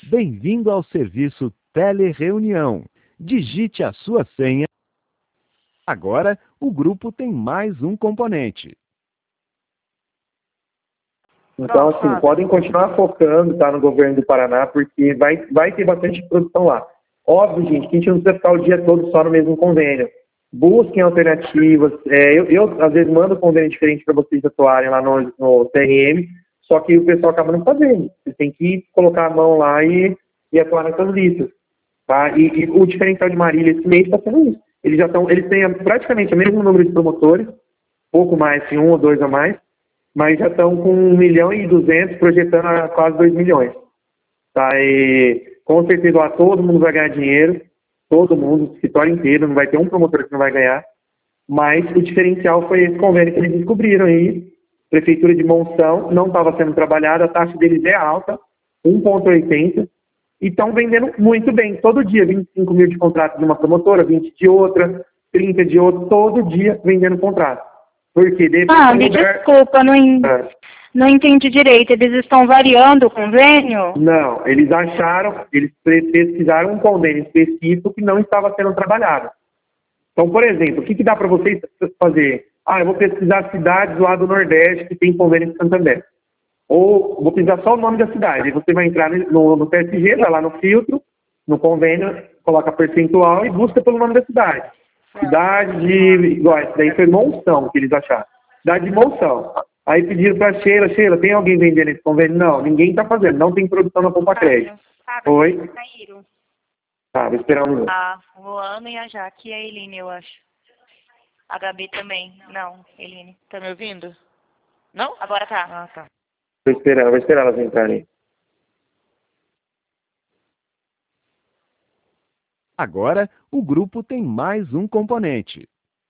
Bem-vindo ao serviço Telereunião. Digite a sua senha. Agora, o grupo tem mais um componente. Então, assim, podem continuar focando, tá, no governo do Paraná, porque vai ter bastante produção lá. Óbvio, gente, que a gente não precisa ficar o dia todo só no mesmo convênio. Busquem alternativas. Eu às vezes, mando convênio diferente para vocês atuarem lá no CRM, só que o pessoal acaba não fazendo. Vocês têm que colocar a mão lá e atuar nessas listas. Tá? E o diferencial de Marília esse mês está sendo isso. Eles têm praticamente o mesmo número de promotores, pouco mais, tem um ou dois a mais, mas já estão com 1.200.000, projetando a quase 2 milhões. Tá? E com certeza lá todo mundo vai ganhar dinheiro, todo mundo, o escritório inteiro, não vai ter um promotor que não vai ganhar, mas o diferencial foi esse convênio que eles descobriram aí. Prefeitura de Monção não estava sendo trabalhada, a taxa deles é alta, 1,80, e estão vendendo muito bem, todo dia, 25 mil de contrato de uma promotora, 20 de outra, 30 de outra, todo dia vendendo contrato. Porque me desculpa, não entendi direito. Eles estão variando o convênio? Não, eles pesquisaram um convênio específico que não estava sendo trabalhado. Então, por exemplo, o que dá para vocês fazer? Eu vou pesquisar cidades lá do Nordeste que tem convênio de Santander. Ou vou pesquisar só o nome da cidade. Aí você vai entrar no PSG, vai lá no filtro, no convênio, coloca percentual e busca pelo nome da cidade. Cidade de... Igual, esse daí foi Monção que eles acharam. Cidade de Monção. Aí pediram para Sheila, tem alguém vendendo esse convênio? Não, ninguém está fazendo. Não tem produção na Poupa Crédito. Oi? Tá, vou esperar um minuto. O Luana e a Jaque e a Eline, eu acho. A Gabi também. Não, Eline. Tá me ouvindo? Não? Agora tá. Ah, tá. Vou esperar elas entrarem. Agora, o grupo tem mais um componente.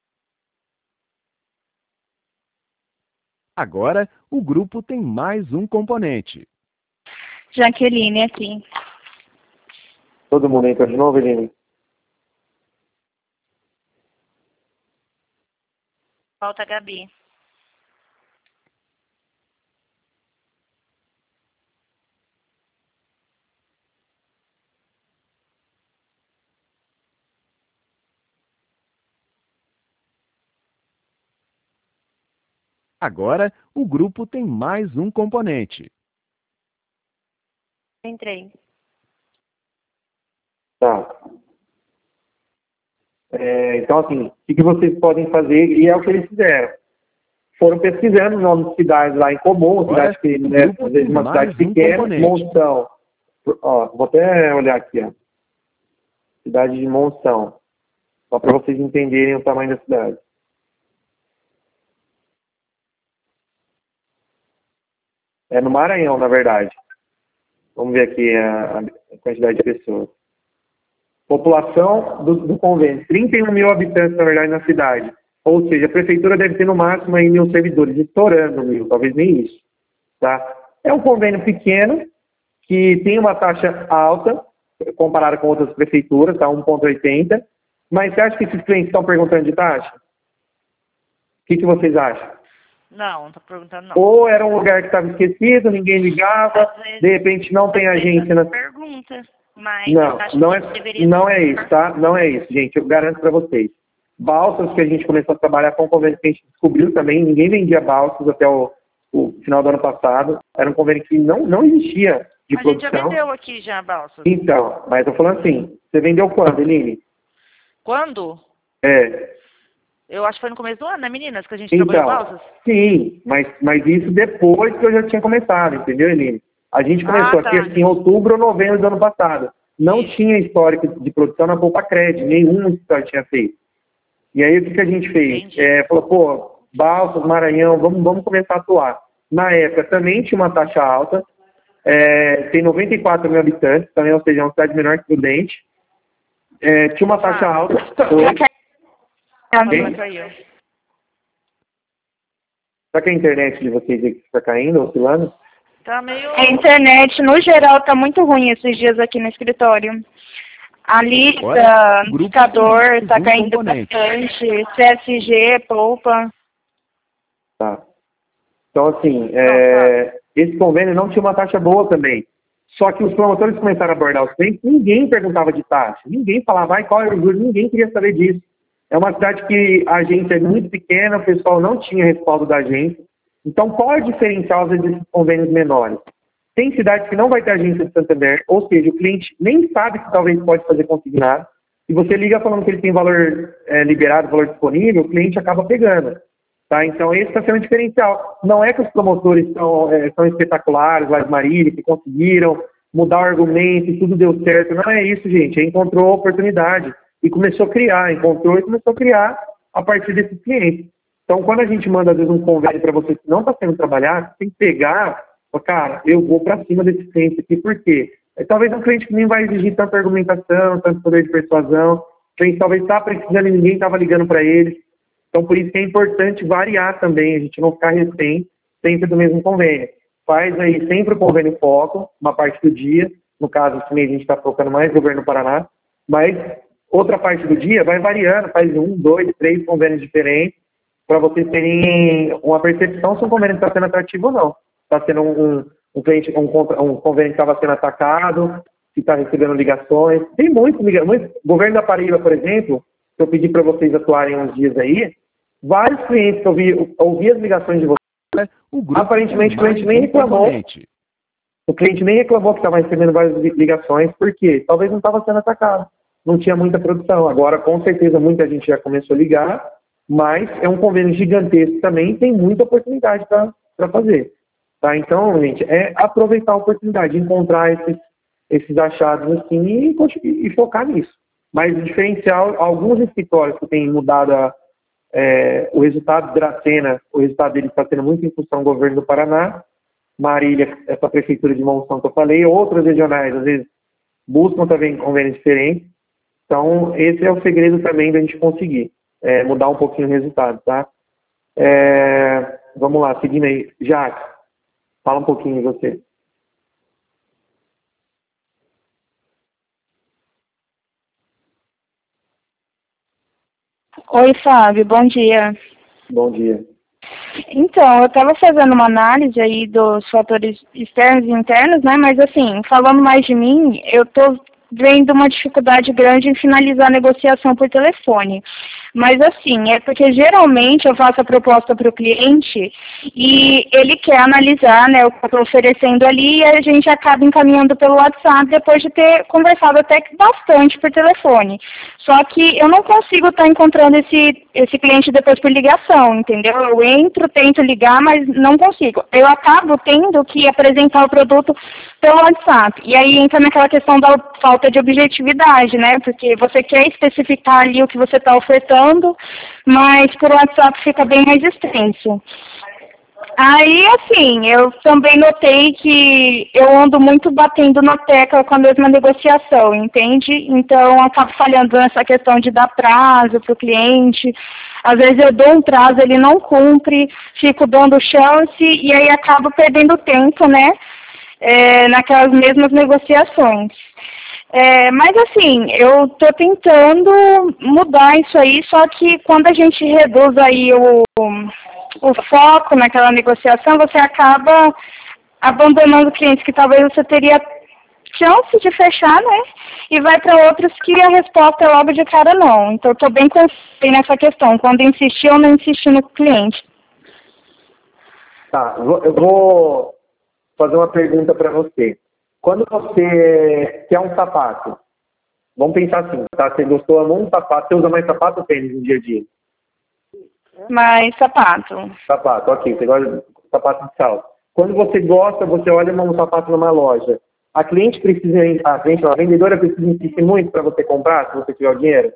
Agora, o grupo tem mais um componente. Jaqueline, aqui. Todo mundo entra de novo, Eline? Falta a Gabi. Agora, o grupo tem mais um componente. Entrei. Tá. Então, assim, o que vocês podem fazer, e é o que eles fizeram. Foram pesquisando nomes de cidades lá em comum, cidade que, né, às vezes uma cidade pequena, Monção. Ó, vou até olhar aqui, ó. Cidade de Monção. Só para vocês entenderem o tamanho da cidade. É no Maranhão, na verdade. Vamos ver aqui a quantidade de pessoas. População do convênio, 31 mil habitantes, na verdade, na cidade. Ou seja, a prefeitura deve ter no máximo aí 1.000 servidores, estourando 1.000, talvez nem isso. Tá? É um convênio pequeno, que tem uma taxa alta, comparada com outras prefeituras, tá? 1,80. Mas você acha que esses clientes estão perguntando de taxa? O que vocês acham? Não estou perguntando não. Ou era um lugar que estava esquecido, ninguém ligava, de repente não tem agência na... Pergunta, mas não é isso, tá? Não é isso, gente, eu garanto para vocês. Balsas que a gente começou a trabalhar com convênio que a gente descobriu também, ninguém vendia balsas até o final do ano passado, era um convênio que não existia de produção. A gente já vendeu aqui já balsas. Então, mas eu tô falando assim, você vendeu quando, Eline? Quando? Eu acho que foi no começo do ano, né, meninas, que a gente trabalhou balsas? Sim, mas isso depois que eu já tinha começado, entendeu, Eline? A gente começou aqui assim, em outubro ou novembro do ano passado. Não tinha histórico de produção na Poupa Crédito, nenhum histórico tinha feito. E aí o que a gente fez? Falou, Balsas, Maranhão, vamos começar a atuar. Na época também tinha uma taxa alta, tem 94 mil habitantes, também, ou seja, é uma cidade menor que Prudente. Tinha uma taxa alta. Será que a internet de vocês está caindo, oscilando? Tá meio... A internet, no geral, tá muito ruim esses dias aqui no escritório. A lista, indicador, tá caindo bastante. CSG, Poupa. Tá. Então, assim, esse convênio não tinha uma taxa boa também. Só que os promotores começaram a abordar os clientes, ninguém perguntava de taxa, ninguém falava, qual era o juros, ninguém queria saber disso. É uma cidade que a agência é muito pequena, o pessoal não tinha respaldo da agência. Então, qual é o diferencial, às vezes, desses convênios menores? Tem cidades que não vai ter agência de Santander, ou seja, o cliente nem sabe que talvez pode fazer consignado. Se você liga falando que ele tem valor liberado, valor disponível, o cliente acaba pegando. Tá? Então, esse está sendo o diferencial. Não é que os promotores são espetaculares, lá de Marília, que conseguiram mudar o argumento e tudo deu certo. Não é isso, gente. Ele encontrou a oportunidade e começou a criar, encontrou e começou a criar a partir desses clientes. Então, quando a gente manda, às vezes, um convênio para você que não está sendo trabalhado, você tem que pegar, cara, eu vou para cima desse cliente aqui, por quê? Talvez um cliente que nem vai exigir tanta argumentação, tanto poder de persuasão, o cliente talvez está precisando e ninguém estava ligando para ele. Então, por isso que é importante variar também, a gente não ficar refém sempre do mesmo convênio. Faz aí sempre o convênio foco, uma parte do dia, no caso, esse mês a gente está focando mais no Governo do Paraná, mas outra parte do dia vai variando, faz 1, 2, 3 convênios diferentes, para vocês terem uma percepção se um convênio está sendo atrativo ou não. Está sendo um convênio que estava sendo atacado, que está recebendo ligações. Tem muitos ligações. O Governo da Paraíba, por exemplo, que eu pedi para vocês atuarem uns dias aí, vários clientes que eu ouvi as ligações de vocês, aparentemente o cliente nem reclamou. O cliente nem reclamou que estava recebendo várias ligações, porque talvez não estava sendo atacado. Não tinha muita produção. Agora, com certeza, muita gente já começou a ligar, mas é um convênio gigantesco também, tem muita oportunidade para fazer. Tá? Então, gente, é aproveitar a oportunidade, encontrar esses achados assim e focar nisso. Mas o diferencial, alguns escritórios que têm mudado o resultado de Dracena, o resultado dele está sendo muito em função do governo do Paraná, Marília, essa prefeitura de Monção que eu falei, outras regionais, às vezes, buscam também convênios diferentes. Então, esse é o segredo também da gente conseguir mudar um pouquinho o resultado, tá? Vamos lá, seguindo aí. Jaque, fala um pouquinho de você. Oi, Fábio, bom dia. Bom dia. Então, eu estava fazendo uma análise aí dos fatores externos e internos, né? Mas assim, falando mais de mim, eu estou vendo uma dificuldade grande em finalizar a negociação por telefone. Mas assim, é porque geralmente eu faço a proposta para o cliente e ele quer analisar, né, o que eu estou oferecendo ali e a gente acaba encaminhando pelo WhatsApp depois de ter conversado até bastante por telefone. Só que eu não consigo estar encontrando esse cliente depois por ligação, entendeu? Eu entro, tento ligar, mas não consigo. Eu acabo tendo que apresentar o produto pelo WhatsApp. E aí entra naquela questão da falta de objetividade, né? Porque você quer especificar ali o que você está ofertando, mas por WhatsApp fica bem mais extenso. Aí, assim, eu também notei que eu ando muito batendo na tecla com a mesma negociação, entende? Então, eu acabo falhando nessa questão de dar prazo para o cliente. Às vezes eu dou um prazo, ele não cumpre, fico dando chance e aí acabo perdendo tempo, né? Naquelas mesmas negociações. Mas assim, eu estou tentando mudar isso aí, só que quando a gente reduz aí o foco naquela negociação, você acaba abandonando clientes que talvez você teria chance de fechar, né? E vai para outros que a resposta é logo de cara não. Então, eu estou bem consciente nessa questão, quando insistir ou não insistir no cliente. Tá, eu vou fazer uma pergunta para você. Quando você quer um sapato, vamos pensar assim, tá? Você gostou, amou um sapato, você usa mais sapato ou tênis no dia a dia? Mais sapato. Sapato, ok, você gosta de sapato de salto. Quando você gosta, você olha um sapato numa loja. A vendedora precisa insistir muito para você comprar, se você tiver o dinheiro?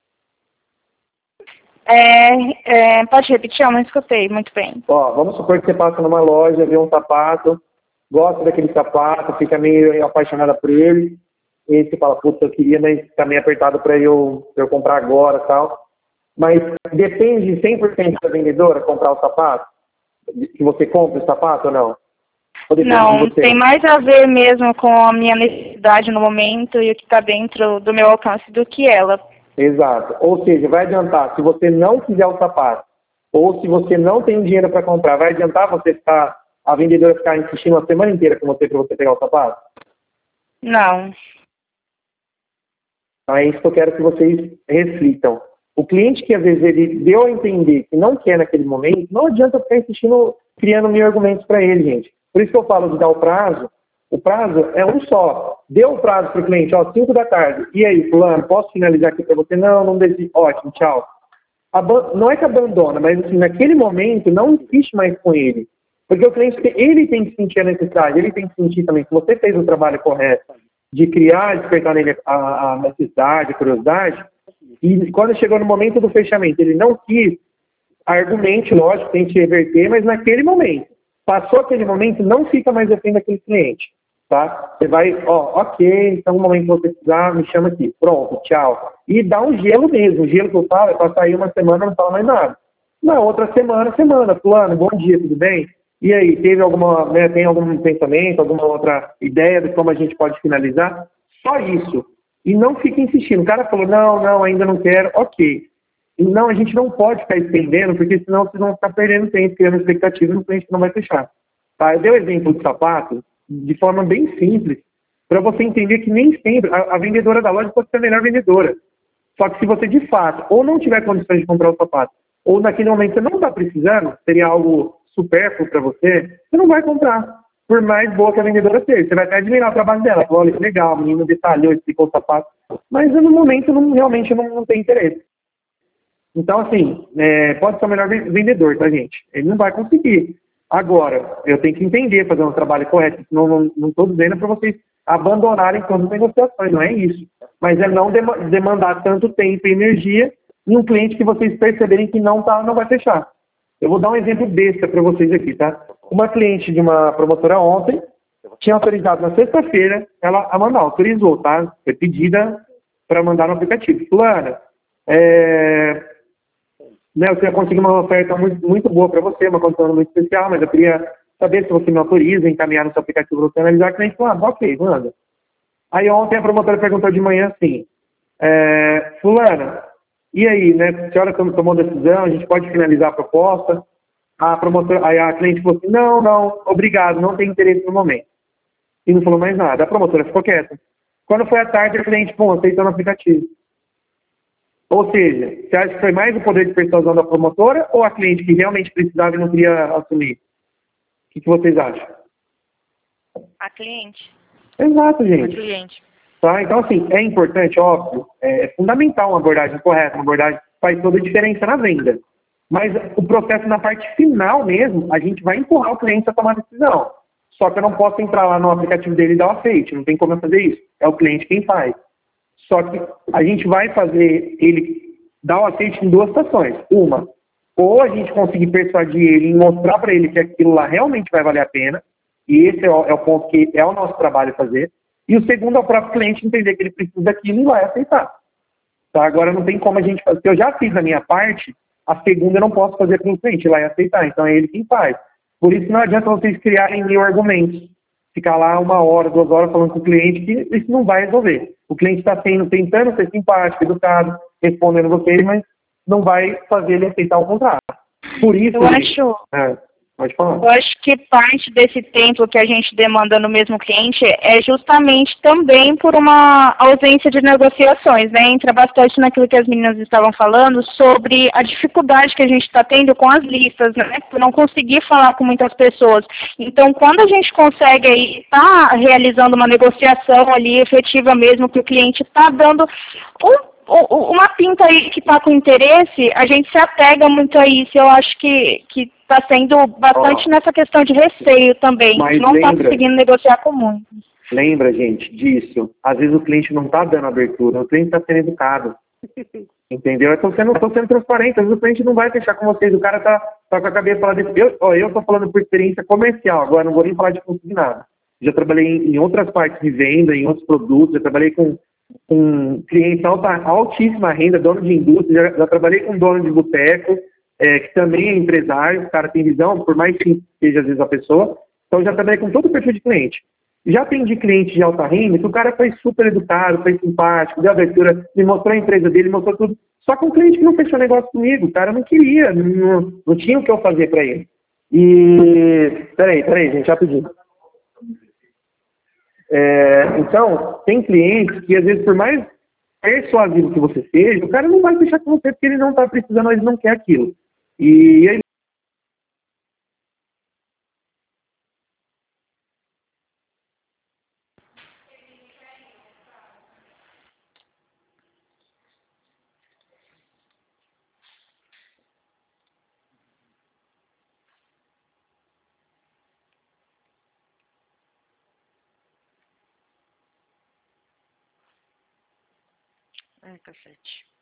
Pode repetir, eu não escutei muito bem. Vamos supor que você passa numa loja, vê um sapato, gosta daquele sapato, fica meio apaixonada por ele, e você fala, putz, eu queria, mas tá meio apertado para eu comprar agora e tal. Mas depende 100% da vendedora comprar o sapato? Que você compra o sapato ou não? Ou não, tem mais a ver mesmo com a minha necessidade no momento e o que está dentro do meu alcance do que ela. Exato. Ou seja, vai adiantar, se você não quiser o sapato, ou se você não tem dinheiro para comprar, vai adiantar a vendedora ficar insistindo a semana inteira com você para você pegar o sapato? Não. É isso que eu quero que vocês reflitam. O cliente que às vezes ele deu a entender que não quer naquele momento, não adianta ficar insistindo, criando mil argumentos para ele, gente. Por isso que eu falo de dar o prazo é um só. Deu o prazo para o cliente, 5 da tarde. E aí, fulano, posso finalizar aqui para você? Não, não decidi. Ótimo, tchau. Não é que abandona, mas assim, naquele momento não insiste mais com ele. Porque o cliente, ele tem que sentir a necessidade, ele tem que sentir também que você fez o trabalho correto de criar, despertar nele a necessidade, a curiosidade. E quando chegou no momento do fechamento, ele não quis, argumente, lógico, tente reverter, mas naquele momento. Passou aquele momento, não fica mais refém daquele cliente. Tá? Você vai, ok, então no momento que você precisar, me chama aqui. Pronto, tchau. E dá um gelo mesmo. O gelo que eu falo é passar aí uma semana e não fala mais nada. Na outra semana, fulano, bom dia, tudo bem? E aí, tem algum pensamento, alguma outra ideia de como a gente pode finalizar? Só isso. E não fica insistindo. O cara falou, não, ainda não quero, ok. E não, a gente não pode ficar estendendo, porque senão vocês vão ficar perdendo tempo, criando expectativa no cliente que não vai fechar. Tá? Eu dei o exemplo do sapato de forma bem simples, para você entender que nem sempre a vendedora da loja pode ser a melhor vendedora. Só que se você, de fato, ou não tiver condições de comprar o sapato, ou naquele momento você não está precisando, seria algo supérfluo para você, você não vai comprar. Por mais boa que a vendedora seja. Você vai até admirar o trabalho dela. Olha, que legal, o menino detalhou, explicou o sapato. Mas no momento, realmente não tem interesse. Então, assim, pode ser o melhor vendedor, tá, gente? Ele não vai conseguir. Agora, eu tenho que entender, fazer um trabalho correto. Não estou dizendo para vocês abandonarem todas as negociações, não é isso. Mas é não demandar tanto tempo e energia em um cliente que vocês perceberem que não vai fechar. Eu vou dar um exemplo besta para vocês aqui, tá? Uma cliente de uma promotora ontem tinha autorizado na sexta-feira, ela a mandar, autorizou, tá? Foi pedida para mandar no aplicativo. Fulana, eu queria conseguir uma oferta muito, muito boa para você, uma condição muito especial, mas eu queria saber se você me autoriza a encaminhar no seu aplicativo para você analisar. A cliente falou, ok, manda. Aí ontem a promotora perguntou de manhã assim, fulana, e aí, né, a senhora tomou decisão, a gente pode finalizar a proposta? Aí a cliente falou assim, não, obrigado, não tem interesse no momento. E não falou mais nada. A promotora ficou quieta. Quando foi à tarde, a cliente, aceitou no aplicativo. Ou seja, você acha que foi mais o poder de persuasão da promotora ou a cliente que realmente precisava e não queria assumir? O que vocês acham? A cliente. Exato, gente. A cliente. Tá? Então, assim, é importante, óbvio, é fundamental uma abordagem correta, uma abordagem que faz toda a diferença na venda. Mas o processo na parte final mesmo, a gente vai empurrar o cliente a tomar a decisão. Só que eu não posso entrar lá no aplicativo dele e dar o aceite, não tem como eu fazer isso. É o cliente quem faz. Só que a gente vai fazer ele dar o aceite em duas situações. Uma, ou a gente conseguir persuadir ele e mostrar para ele que aquilo lá realmente vai valer a pena, e esse é o ponto que é o nosso trabalho fazer. E o segundo é o próprio cliente entender que ele precisa daquilo e vai aceitar. Tá? Agora não tem como a gente fazer. Se eu já fiz a minha parte, a segunda eu não posso fazer com o cliente, ele vai aceitar. Então é ele quem faz. Por isso não adianta vocês criarem mil argumentos. Ficar lá 1 hora, 2 horas falando com o cliente que isso não vai resolver. O cliente está tentando ser simpático, educado, respondendo vocês, mas não vai fazer ele aceitar o contrato. Por isso... Pode falar. Eu acho que parte desse tempo que a gente demanda no mesmo cliente é justamente também por uma ausência de negociações, né? Entra bastante naquilo que as meninas estavam falando sobre a dificuldade que a gente está tendo com as listas, né? Por não conseguir falar com muitas pessoas. Então, quando a gente consegue aí estar realizando uma negociação ali efetiva mesmo, que o cliente está dando uma pinta aí que está com interesse, a gente se apega muito a isso. Eu acho que está sendo bastante nessa questão de receio também. A gente não está conseguindo negociar com muitos. Lembra, gente, disso. Às vezes o cliente não está dando abertura, o cliente está sendo educado. Entendeu? Eu estou sendo transparente, às vezes o cliente não vai fechar com vocês, o cara está com a cabeça lá dentro. Eu estou falando por experiência comercial, agora não vou nem falar de consignado. Já trabalhei em outras partes de venda, em outros produtos, já trabalhei com clientes altíssima renda, dono de indústria, já trabalhei com dono de boteco, que também é empresário, o cara tem visão, por mais que seja às vezes a pessoa. Então já trabalhei com todo o perfil de cliente. Já atendi cliente de alta renda que o cara foi super educado, foi simpático, deu abertura, me mostrou a empresa dele, mostrou tudo. Só que um cliente que não fechou negócio comigo, o cara não queria, não tinha o que eu fazer para ele. E... Peraí, gente, rapidinho. Então, tem clientes que, às vezes, por mais persuasivo que você seja, o cara não vai fechar com você porque ele não está precisando, ele não quer aquilo. E aí, Ai, cacete.